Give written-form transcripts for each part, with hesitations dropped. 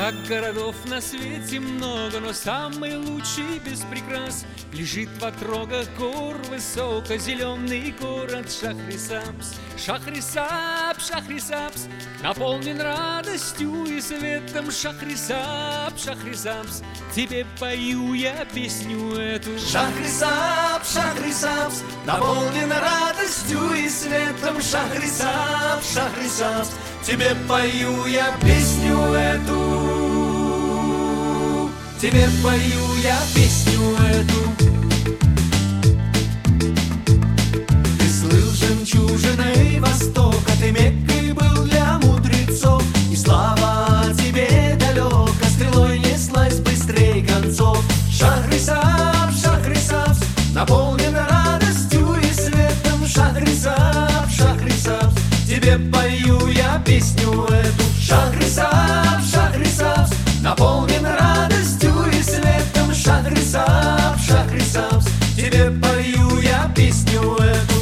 Так городов на свете много, но самый лучший без прикрас лежит в отрогах гор высоко-зеленый город Шахрисабз. Шахрисабз, Шахрисабз, наполнен радостью и светом. Шахрисабз, Шахрисабз, тебе пою я песню эту. Шахрисабз, Шахрисабз, наполнен радостью и светом. Шахрисабз, Шахрисабз, тебе пою я песню эту. Тебе пою я песню эту. Ты слыл жемчужиной Востока, ты Меккой был для мудрецов, и слава тебе далеко стрелой неслась быстрей концов. Шахрисабз, Шахрисабз, наполнен радостью и светом. Шахрисабз, Шахрисабз, тебе пою я песню эту. Шахрисабз, Шахрисабз, наполнен радостью и светом. Шахрисабз, Шахрисабз, тебе пою я песню эту.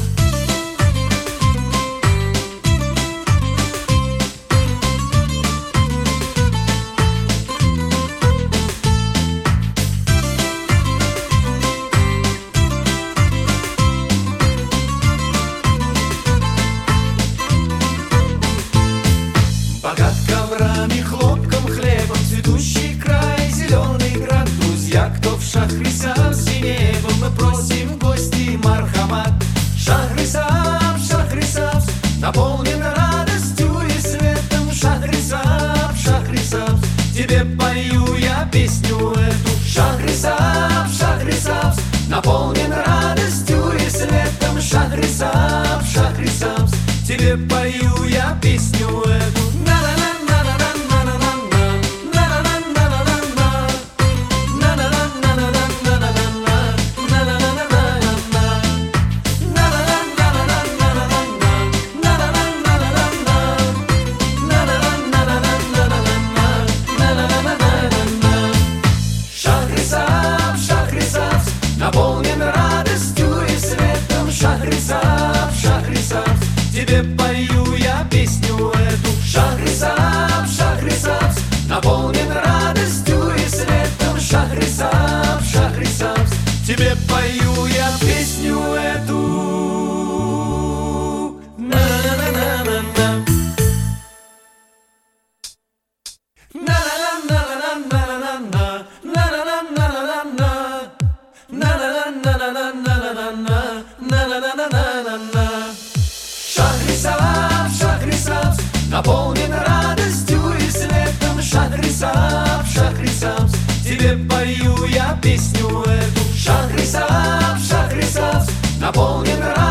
Богат коврами, хлопком, хлебом, цветущий край, зеленый град. Друзья, кто в Шахрисабзе небом, мы просим в гости мархамат. Шахрисабз, Шахрисабз, наполнен радостью и светом. Шахрисабз, Шахрисабз, тебе пою я песню эту. Шахрисабз, Шахрисабз, наполнен радостью и светом. Шахрисабз, Шахрисабз, тебе пою я песню эту. Шахрисабз, Шахрисабз, наполнен радостью и светом. Шахрисабз, Шахрисабз, тебе пою я песню эту. Шахрисабз, Шахрисабз, наполнен радостью и светом. Шахрисабз, Шахрисабз, тебе пою я песню эту. Шахрисабз, Шахрисабз, наполнен радостью и светом. Шахрисабз, Шахрисабз, тебе пою я песню эту. Шахрисабз, Шахрисабз, наполнен радостью